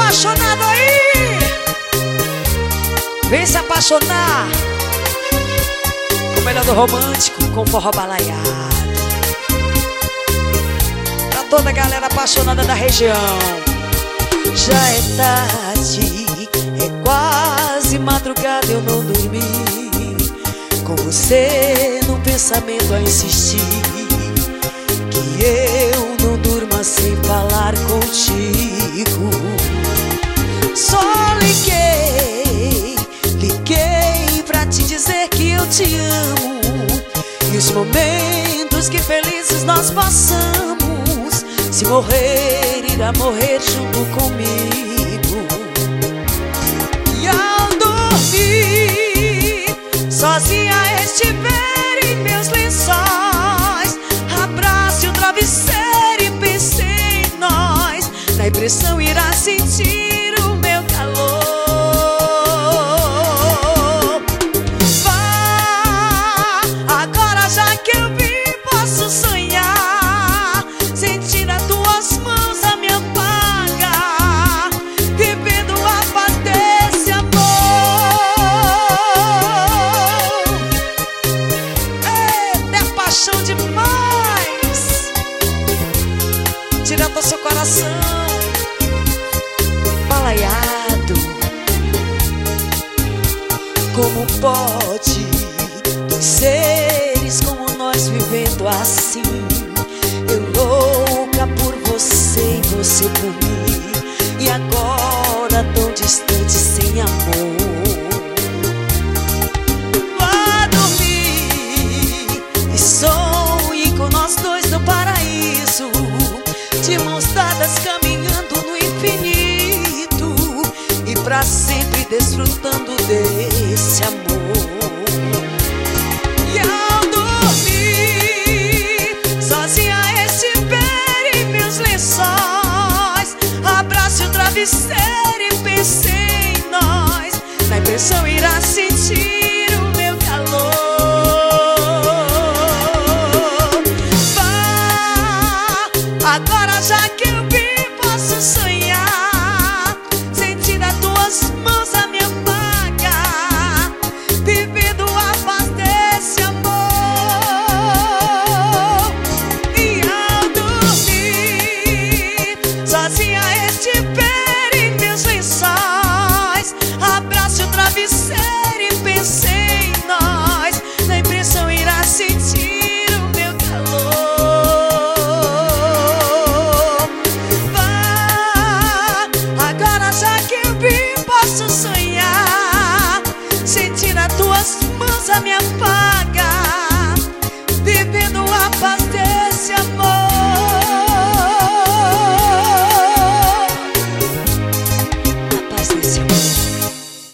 apaixonado aí, vem se apaixonar com o melhor do romântico, com forró balaiado. Pra toda a galera apaixonada da região. Já é tarde, é quase madrugada, eu não dormi, com você no pensamento a insistir, que eu não durma sem falar contigo. Só liguei pra te dizer que eu te amo, e os momentos que felizes nós passamos, se morrer, irá morrer junto comigo. E ao dormir, sozinha estiver em meus lençóis, abrace o travesseiro e pense em nós, na impressão irá sentir o meu calor. Vá, agora já que eu vim, posso sonhar, sentir as tuas mãos a me apagar, vivendo a paz desse amor. É paixão demais, direto ao seu coração, balaiado. Como pode dois seres como nós vivendo assim? Eu louca por você e você por mim, e agora tão distante, sem amor. Vá dormir e sonhe com nós dois no paraíso, de mãos dadas caminhando no infinito, e pra sempre desfrutando desse amor. E ao dormir, sozinha estiver em meus lençóis, abrace o travesseiro e pense em nós, na impressão irá sentir o meu calor. Vá, agora já que eu vim, posso sonhar, sentir as tuas mãos a me apagar, vivendo a paz desse amor. E ao dormir, sozinha estiver em meus lençóis, abrace o travesseiro e pense em nós, na impressão irá sentir o meu calor. Vá, agora já que eu vim, posso sonhar, sentir as tuas mãos a me apagar,